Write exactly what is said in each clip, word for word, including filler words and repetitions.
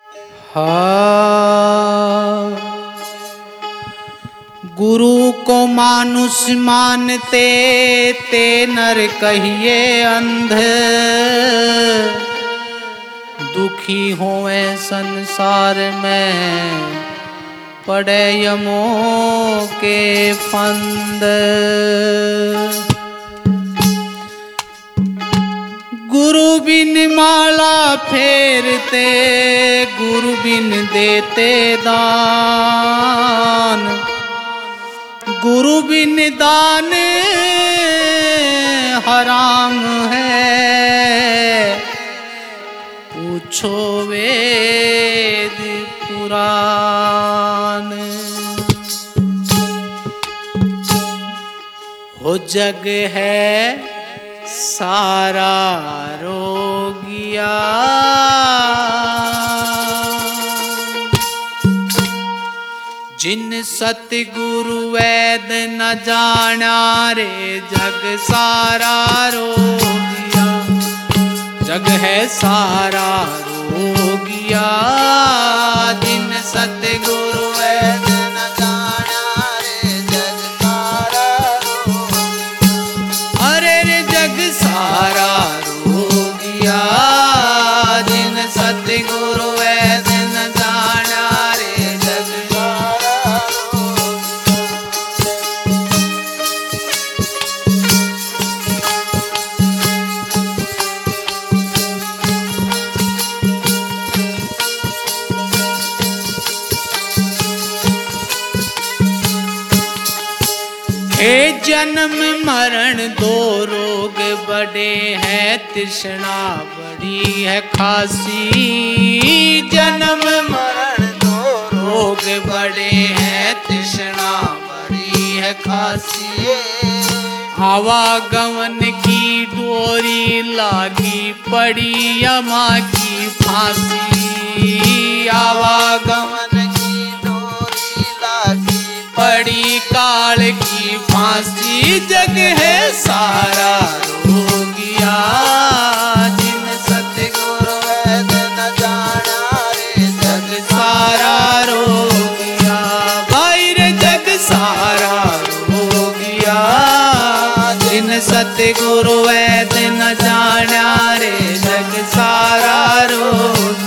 हाँ, गुरु को मानुष मानते ते नर कहिए अंध, दुखी होए संसार में पड़े यमों के फंद। गुरु बिन माला फेरते, गुरु बिन देते दान, गुरु बिन दान हराम है, पूछो वेद पुराण। हो जग है सारा रोगिया, जिन सतगुरु वैद न जाना रे जग सारा रोगिया। जग है सारा रोगिया, जिन सतगुरु वैद न जाना रे जग सारा रोगिया। अरे रे जग सारा रोगिया, जिन सतगुरु वैद न जाना रे जग सारा हे जन्म मरण दो रोग बड़े हैं, तृष्णा बड़ी है खासी। जन्म मरण दो रोग बड़े हैं, तृष्णा बड़ी है खासी। आवागमन की डोरी लागी पड़ी यमा की फांसी। आवागमन की डोरी लागी पड़ी काल की फांसी। जग है सारा रोगिया, जिन सतगुरु वैद न जाना रे जग सारा रोगिया। भाई रे जग सारा रोगिया, जिन सतगुरु वैद न जाना रे जग सारा रोगिया।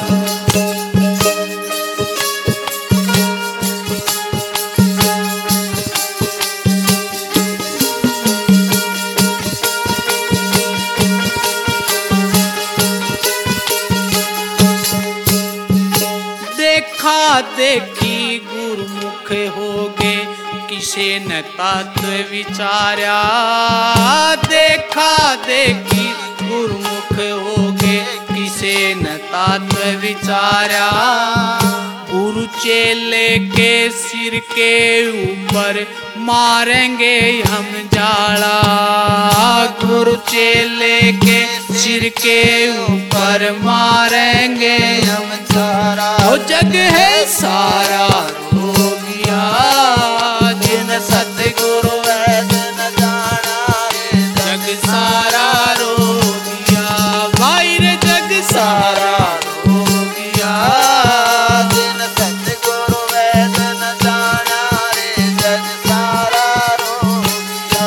देखा देखी गुरुमुख होगे, किसे न तत्व विचारा। देखा देखी गुरुमुख होगे, किसे न तत्व विचारा। गुरु चेले के सिर के ऊपर मारेंगे हम जाला। गुरु चेले के सिर के ऊपर मारेंगे हम जाला। ओ जग है सारा रोगिया, जिन सतगुरु वैद न जाना रे जग सारा रोगिया। भाई रे जग सारा रोगिया, जिन सतगुरु वैद न जाना रे जग सारा रोगिया।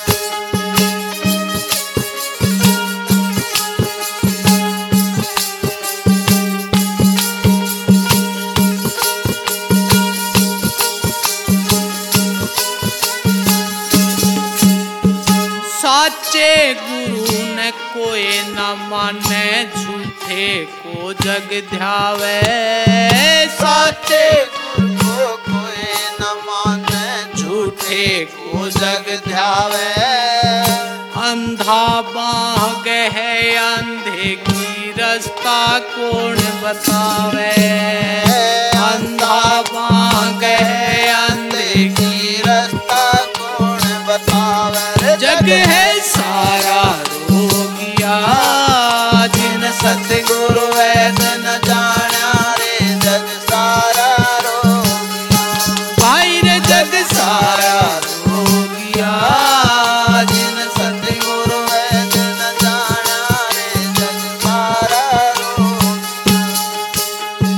साचे गुरु न कोई न माने, झूठे को जग ध्यावे। साचे गुरु को कोई न माने, झूठे को जग ध्यावे। अंधा बाग है अंधे की रास्ता कौन बतावे। अंधा बाग है अंधे की रास्ता कौन बतावे। जग है सारा रोगिया, जिन सतगुरु वैद न जाना रे जग सारा रोगिया। भाई रे जग सारा रोगिया, जिन सतगुरु वैद न जाना रे जग सारा रोगिया।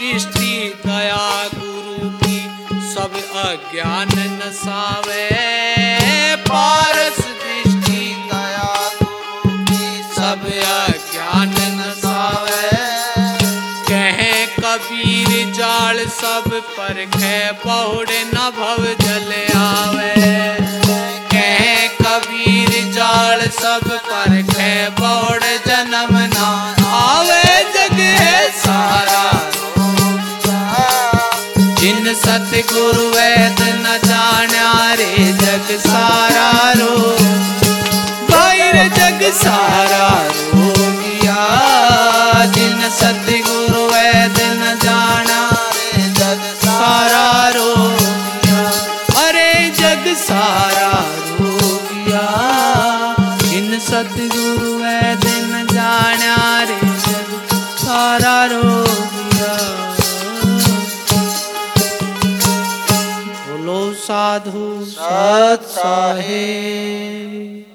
दृष्टि दया गुरु की सब अज्ञान नसावे। पारस दृष्टि दया गुरु की सब अज्ञान नसावे। कहे कबीर जाल सब परखे बहुड़े न भव जल आवे। कहे कबीर जाल सब परखे बहुड़ जन्म ना आवे। जग है सारा जिन सतगुरु वैद न जान्या रे जग सारा रो। भाई रे जग सारा रो गया जिन सतगुरु वैद न जाना रे जग सारा रो गया। अरे जग सारा रो गया जिन सतगुरु वैद न जाना रे जग सारा रो गया। बोलो साधु सत साहिब।